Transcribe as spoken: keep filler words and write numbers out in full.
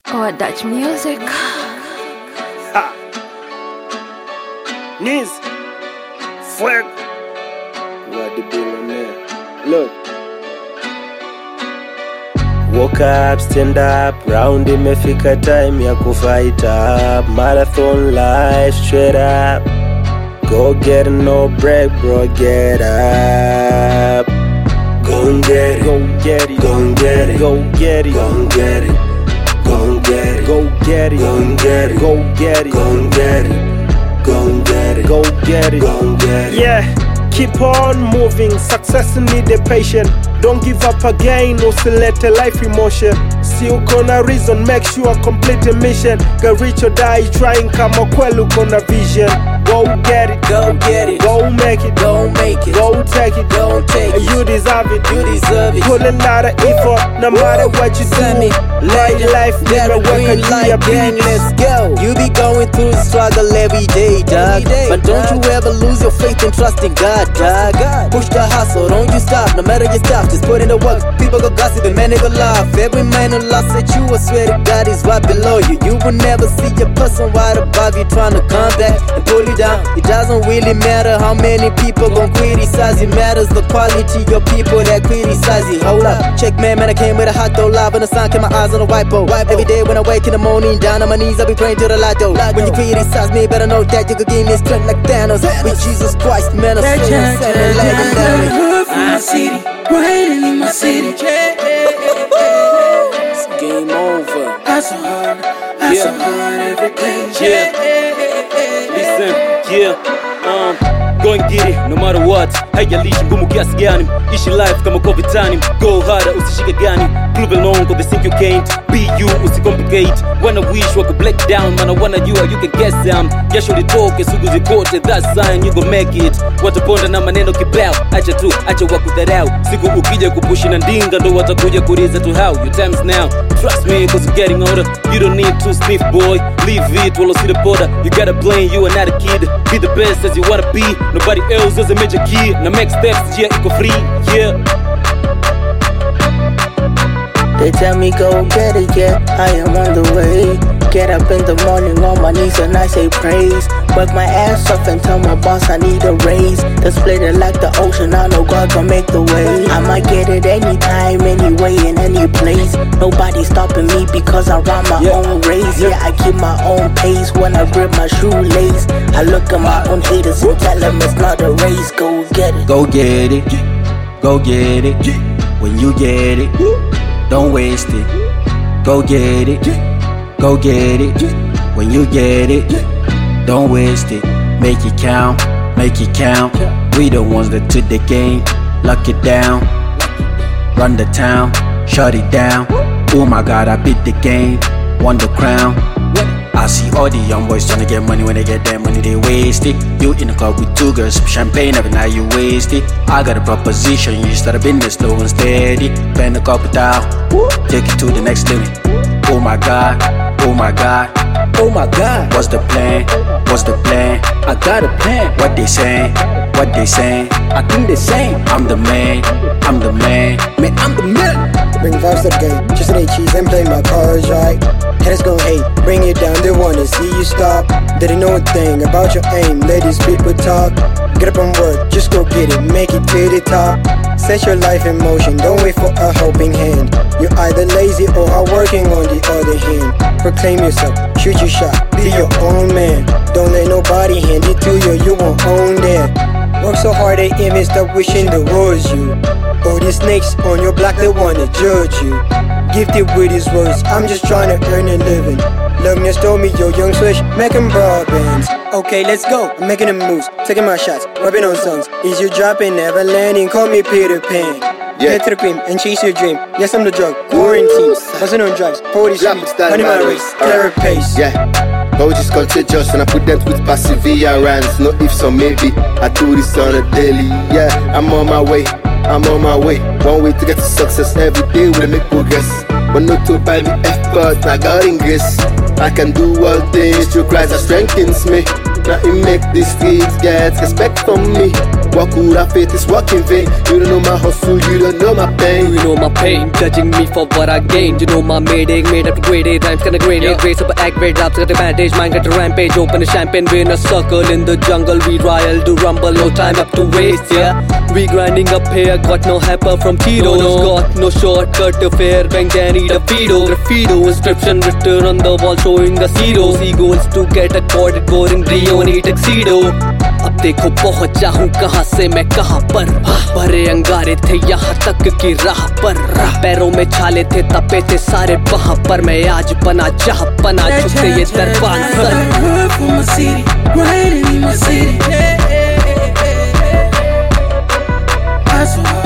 Or Dutch music. Ha. Knees. Fuego. What the billionaire. Look. Woke up, stand up, round imefika time ya kufight up. Marathon life, straight up. Go get it, no break, bro, get up. Go and get it, go get it, go and get it, go get it, go and get it, go and get it, go get it, go and get it, go get it, go and get it, go and get it, go get it, go and get it. Yeah, keep on moving, success need a patient. Don't give up again, oscillate a life emotion. Still gonna reason, make sure complete a mission. Get rich or die trying, come on, look on a vision. Go get it, go get it, go make it, go make it, go take it, go take it. You deserve it, you deserve it. Put a lot of effort, no matter what you do. Light life, never work a like gang, let's go. You be going through the struggle every day, dog. But don't you ever lose your faith and trust in God, dog. Push the hustle, don't you stop, no matter your stuff, just put in the work. People go gossip and man, they go laugh. Every man who lost at you, I swear to God, is right below you. You will never see a person right above you trying to come back and pull you down. It doesn't really matter how many people gon' criticize. It matters the quality of people that criticize you. Hold up, check man, man, I came with a hot dough. Live in the sun, keep my eyes on the whiteboard. Every day when I wake in the morning, down on my knees, I be praying to the light though. When you criticize me, better know that you could give me strength like Thanos. With Jesus Christ, man, I'm so seven legendary. From my city, riding in my city. It's game over. I so hard, I so hard every day. Yeah. Listen, yeah, um, go and get it, no matter what. Haijalishi ngumu kiasi gani, ishi life kama kwa vitani. Go harder, usishike gani. Prove it long, cause they think you can't. Be you, usicomplicate. Wanna wish wako black down, man, I wanna you, you can guess them. Jasho litoke, sugu zikote, that sign, you gon' make it. Wataponda na maneno kibao, acha tu, acha wakudharau. Siku ukija kupushi na ndinga, ndo watakuja kuriza to how. Your time's now, trust me, cause you're getting older. You don't need to sniff, boy, leave it, while I see the border. You gotta blame, you are not a kid. Be the best as you wanna be, nobody else is a major key. Now make steps, yeah, eco free, yeah. They tell me go get it, yeah, I am on the way. Get up in the morning on my knees and I say praise. Work my ass off and tell my boss I need a raise. Then split it like the ocean, I know God gon' make the way. I might get it anytime, anyway, in any place. Nobody stopping me because I run my yeah. own race. Yeah, I keep my own pace when I grip my shoelace. I look at my own haters and tell them it's not a race. Go get it. Go get it. Go get it. When you get it, don't waste it. Go get it. Go get it. When you get it, don't waste it. Make it count. Make it count. We the ones that took the game. Lock it down. Run the town. Shut it down. Oh my God, I beat the game. Won the crown. I see all the young boys trying to get money. When they get that money, they waste it. You in the club with two girls, champagne every night, you waste it. I got a proposition, you start a business slow and steady. Spend a couple thousand, take it to the next limit. Oh my God, oh my God, oh my God. What's the plan? What's the plan? I got a plan. What they saying? What they saying? I think they saying I'm the man, I'm the man, man, I'm the man. Bring vibes to the game, just an cheese and play my cards right. Haters gon' hate, bring it down, they wanna see you stop. They don't know a thing about your aim, ladies people talk. Get up and work, just go get it, make it to the top. Set your life in motion, don't wait for a helping hand. You're either lazy or are working on the other hand. Proclaim yourself, shoot your shot, be your own man. Don't let nobody hand it to you, you won't own that. Work so hard they even stop wishing the was you. All these snakes on your block, they wanna judge you. Gifted with his words, I'm just trying to earn a living. Lugness told me, yo, young switch, making broadbands. Okay, let's go, I'm making the moves, taking my shots, rubbing on songs. Is you dropping, never landing, call me Peter Pan. Yeah. Get to the cream and chase your dream. Yes, I'm the drug, quarantine, buzzing on drugs, forty streets, honey my race, terror pace. Yeah. Hold is contagious and I put them with perseverance. No ifs or maybe, I do this on a daily. Yeah, I'm on my way, I'm on my way. One way to get to success, every day we make progress. But not to buy the effort, I got in grace. I can do all things through Christ that strengthens me. Now it make the streets get respect from me. What could I faith is work in vain. You don't know my hustle, you don't know my pain. You know my pain, judging me for what I gained. You know my mayday, made up to grade eight. Rhymes kinda grade eight, race up a act, grade raps got advantage. Mine got a rampage, open a champagne, win a circle in the jungle. We royal to rumble, no time up to waste, yeah. We grinding up here, got no hyper from Tito's. Got no shortcut to fair, bang, then need a Fido. Graffito inscription written on the wall showing the zeros. He goes to get a corded, boring Rio and tuxedo. अब देखो पहुंचा हूँ कहाँ से मैं कहाँ पर. भरे अंगारे थे यहाँ तक की राह पर. पैरों में छाले थे तपे थे सारे वहाँ पर. मैं आज बना जहाँ बना झुकते ये दरबार सर. Grinding in my city. Hustle